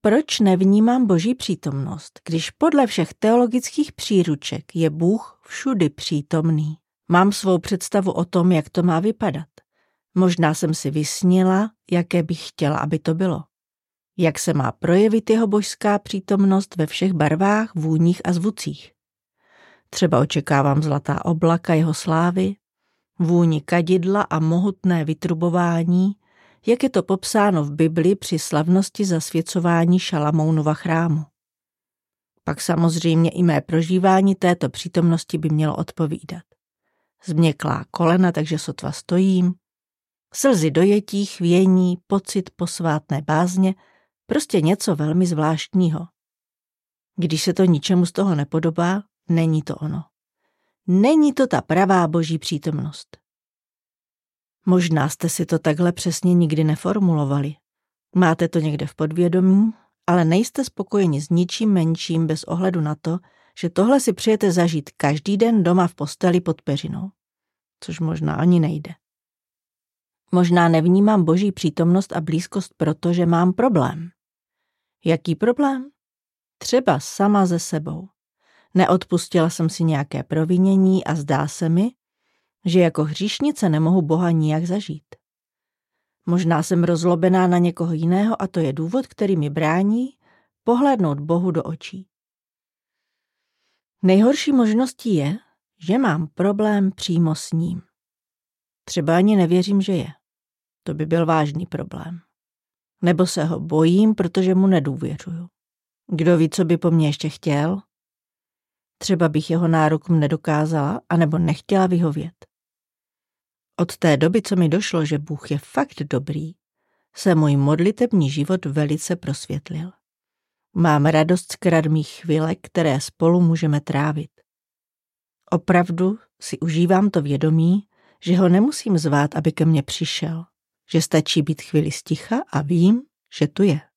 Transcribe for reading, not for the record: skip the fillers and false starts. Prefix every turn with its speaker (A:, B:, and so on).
A: Proč nevnímám Boží přítomnost, když podle všech teologických příruček je Bůh všudy přítomný? Mám svou představu o tom, jak to má vypadat. Možná jsem si vysnila, jaké bych chtěla, aby to bylo. Jak se má projevit jeho božská přítomnost ve všech barvách, vůních a zvucích. Třeba očekávám zlatá oblaka jeho slávy, vůni kadidla a mohutné vytrubování, jak je to popsáno v Bibli při slavnosti zasvěcování Šalamounova chrámu. Pak samozřejmě i mé prožívání této přítomnosti by mělo odpovídat. Změklá kolena, takže sotva stojím, slzy dojetí, chvění, pocit posvátné bázně, prostě něco velmi zvláštního. Když se to ničemu z toho nepodobá, není to ono. Není to ta pravá Boží přítomnost. Možná jste si to takhle přesně nikdy neformulovali. Máte to někde v podvědomí, ale nejste spokojeni s ničím menším bez ohledu na to, že tohle si přijete zažít každý den doma v posteli pod peřinou. Což možná ani nejde. Možná nevnímám Boží přítomnost a blízkost, protože mám problém. Jaký problém? Třeba sama ze sebou. Neodpustila jsem si nějaké provinění a zdá se mi, že jako hříšnice nemohu Boha nijak zažít. Možná jsem rozlobená na někoho jiného a to je důvod, který mi brání pohlédnout Bohu do očí. Nejhorší možností je, že mám problém přímo s ním. Třeba ani nevěřím, že je. To by byl vážný problém. Nebo se ho bojím, protože mu nedůvěřuju. Kdo ví, co by po mně ještě chtěl? Třeba bych jeho nárokům nedokázala, anebo nechtěla vyhovět. Od té doby, co mi došlo, že Bůh je fakt dobrý, se můj modlitební život velice prosvětlil. Mám radost z kradmých chvílek, které spolu můžeme trávit. Opravdu si užívám to vědomí, že ho nemusím zvát, aby ke mně přišel, že stačí být chvíli sticha a vím, že tu je.